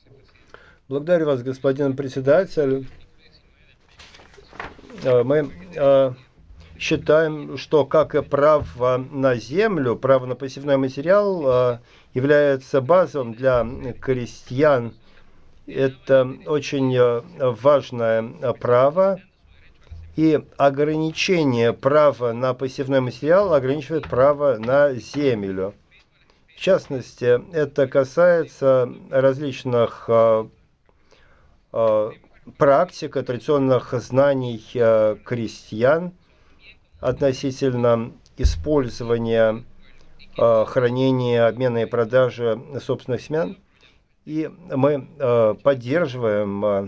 Благодарю вас, господин председатель. Мы считаем, что, как и право на землю, право на посевной материал является базовым для крестьян. Это очень важное право, и ограничение права на посевной материал ограничивает право на землю. В частности, это касается различных практик, традиционных знаний крестьян относительно использования, хранения, обмена и продажи собственных семян. И мы поддерживаем